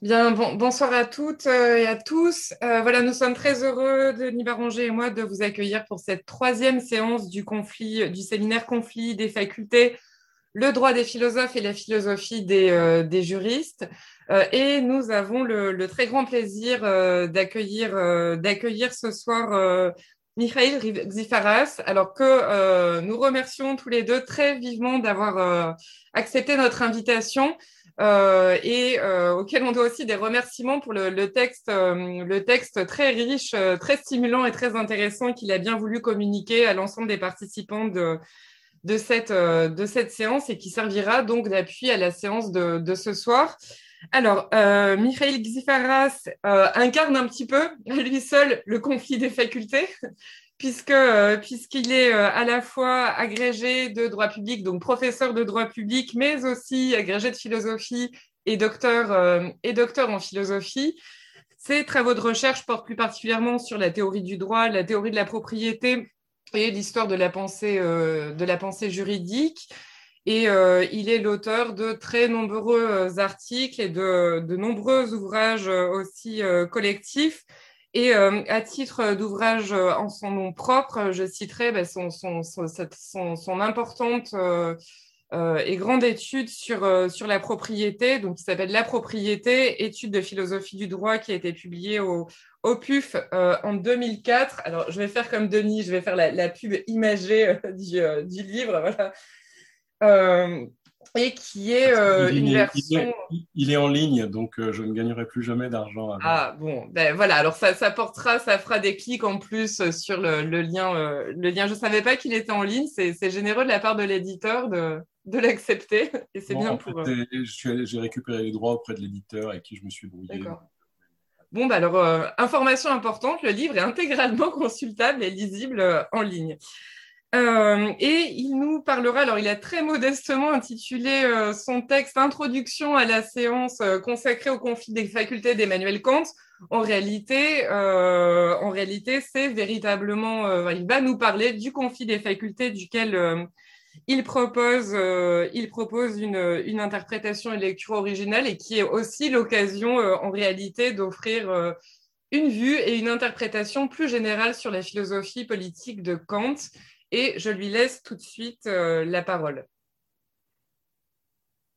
Bien, bonsoir à toutes et à tous. Voilà, nous sommes très heureux, Denis Barranger et moi, de vous accueillir pour cette troisième séance du séminaire Conflit des facultés, le droit des philosophes et la philosophie des juristes. Et nous avons le très grand plaisir d'accueillir ce soir Mikhail Xifaras, alors que nous remercions tous les deux très vivement d'avoir accepté notre invitation et auquel on doit aussi des remerciements pour le texte très riche, très stimulant et très intéressant qu'il a bien voulu communiquer à l'ensemble des participants de cette séance et qui servira donc d'appui à la séance de ce soir. Alors, Mikhail Xifaras incarne un petit peu à lui seul le conflit des facultés, puisqu'il est à la fois agrégé de droit public, donc professeur de droit public, mais aussi agrégé de philosophie et docteur en philosophie. Ses travaux de recherche portent plus particulièrement sur la théorie du droit, la théorie de la propriété et l'histoire de la pensée juridique. Et il est l'auteur de très nombreux articles et de nombreux ouvrages aussi collectifs. Et à titre d'ouvrage en son nom propre, je citerai son importante et grande étude sur la propriété, donc qui s'appelle La propriété, étude de philosophie du droit, qui a été publiée au PUF en 2004. Alors, je vais faire comme Denis, je vais faire la pub imagée du livre, voilà. Euh, et qui est une version. Il est en ligne, donc je ne gagnerai plus jamais d'argent avec. Ah bon, ben voilà, alors ça fera des clics en plus sur le lien. Le lien, je ne savais pas qu'il était en ligne, c'est généreux de la part de l'éditeur de l'accepter, et c'est Non, bien en fait, pour eux. j'ai récupéré les droits auprès de l'éditeur avec qui je me suis brouillé. D'accord. Bon, bah alors, information importante, le livre est intégralement consultable et lisible en ligne. Et il nous parlera, alors il a très modestement intitulé son texte Introduction à la séance consacrée au conflit des facultés d'Emmanuel Kant. En réalité, c'est véritablement, il va nous parler du conflit des facultés duquel il propose une interprétation et une lecture originale et qui est aussi l'occasion en réalité d'offrir une vue et une interprétation plus générale sur la philosophie politique de Kant. Et je lui laisse tout de suite la parole.